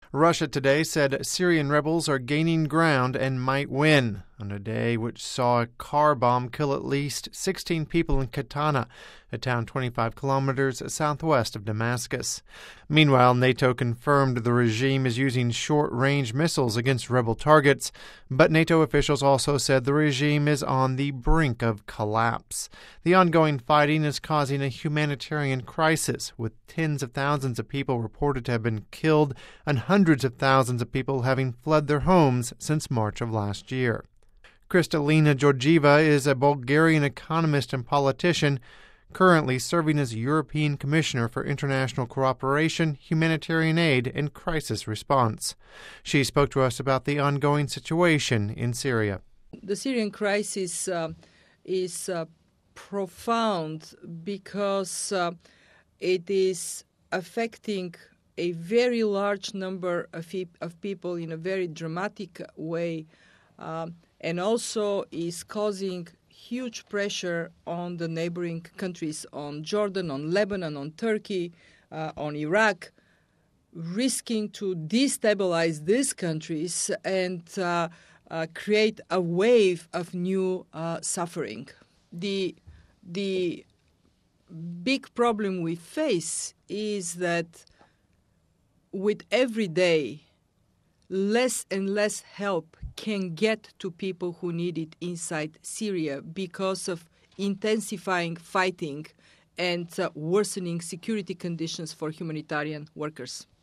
Russia today said Syrian rebels are gaining ground and might win on a day which saw a car bomb kill at least 16 people in Katana, a town 25 kilometers southwest of Damascus. Meanwhile, NATO confirmed the regime is using short-range missiles against rebel targets, but NATO officials also said the regime is on the brink of collapse. The ongoing fighting is causing a humanitarian crisis, with tens of thousands of people reported to have been killed and hundreds of thousands of people having fled their homes since March of last year. Kristalina Georgieva is a Bulgarian economist and politician, currently serving as European Commissioner for International Cooperation, Humanitarian Aid, and Crisis Response. She spoke to us about the ongoing situation in Syria. The Syrian crisis is profound because it is affecting a very large number of people in a very dramatic way, and also is causing huge pressure on the neighboring countries, on Jordan, on Lebanon, on Turkey, on Iraq, risking to destabilize these countries and create a wave of new suffering. The big problem we face is that with every day, less and less help can get to people who need it inside Syria because of intensifying fighting and worsening security conditions for humanitarian workers.